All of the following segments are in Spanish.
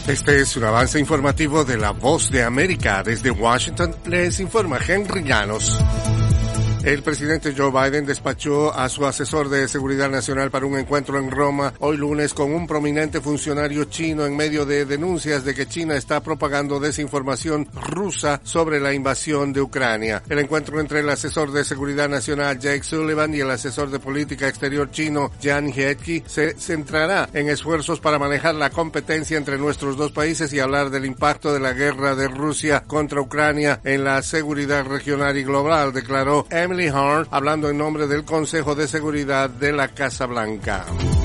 Este es un avance informativo de La Voz de América. Desde Washington les informa Henry Llanos. El presidente Joe Biden despachó a su asesor de seguridad nacional para un encuentro en Roma hoy lunes con un prominente funcionario chino en medio de denuncias de que China está propagando desinformación rusa sobre la invasión de Ucrania. El encuentro entre el asesor de seguridad nacional Jake Sullivan y el asesor de política exterior chino Jiang Jieqi se centrará en esfuerzos para manejar la competencia entre nuestros dos países y hablar del impacto de la guerra de Rusia contra Ucrania en la seguridad regional y global, declaró Emily Horn, hablando en nombre del Consejo de Seguridad de la Casa Blanca.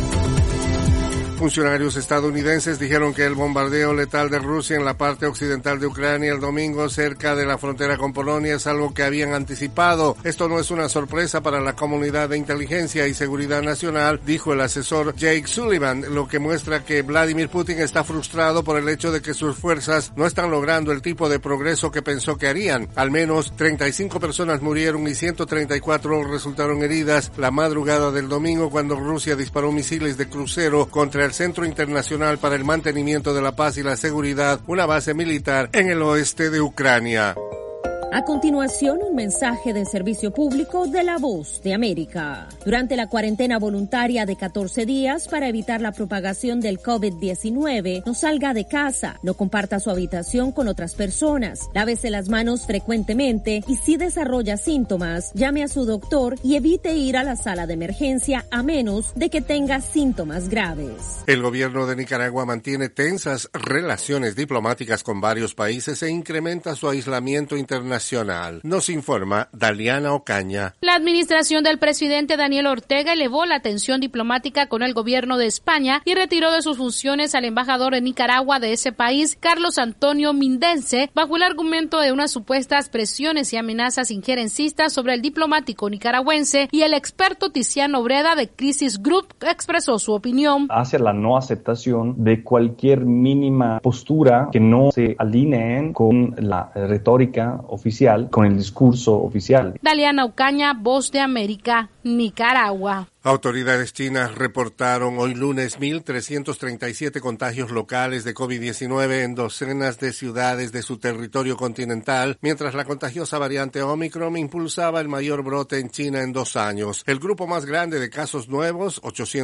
Funcionarios estadounidenses dijeron que el bombardeo letal de Rusia en la parte occidental de Ucrania el domingo cerca de la frontera con Polonia es algo que habían anticipado. Esto no es una sorpresa para la comunidad de inteligencia y seguridad nacional, dijo el asesor Jake Sullivan, lo que muestra que Vladimir Putin está frustrado por el hecho de que sus fuerzas no están logrando el tipo de progreso que pensó que harían. Al menos 35 personas murieron y 134 resultaron heridas la madrugada del domingo cuando Rusia disparó misiles de crucero contra el Centro Internacional para el Mantenimiento de la Paz y la Seguridad, una base militar en el oeste de Ucrania. A continuación, un mensaje de servicio público de La Voz de América. Durante la cuarentena voluntaria de 14 días para evitar la propagación del COVID-19, no salga de casa, no comparta su habitación con otras personas, lávese las manos frecuentemente y si desarrolla síntomas, llame a su doctor y evite ir a la sala de emergencia a menos de que tenga síntomas graves. El gobierno de Nicaragua mantiene tensas relaciones diplomáticas con varios países e incrementa su aislamiento internacional. Nos informa Daliana Ocaña. La administración del presidente Daniel Ortega elevó la tensión diplomática con el gobierno de España y retiró de sus funciones al embajador de Nicaragua de ese país, Carlos Antonio Mindense, bajo el argumento de unas supuestas presiones y amenazas injerencistas sobre el diplomático nicaragüense, y el experto Tiziano Breda de Crisis Group expresó su opinión. Hacia la no aceptación de cualquier mínima postura que no se alineen con la retórica oficial, con el discurso oficial. Daliana Ocaña, Voz de América, Nicaragua. Autoridades chinas reportaron hoy lunes 1.337 contagios locales de COVID-19 en docenas de ciudades de su territorio continental, mientras la contagiosa variante Omicron impulsaba el mayor brote en China en 2 años. El grupo más grande de casos nuevos,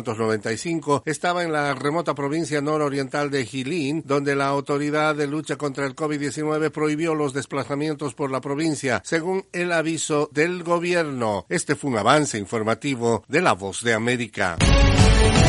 895, estaba en la remota provincia nororiental de Jilin, donde la Autoridad de Lucha contra el COVID-19 prohibió los desplazamientos por la provincia, según el aviso del gobierno. Este fue un avance informativo de La Voz de América.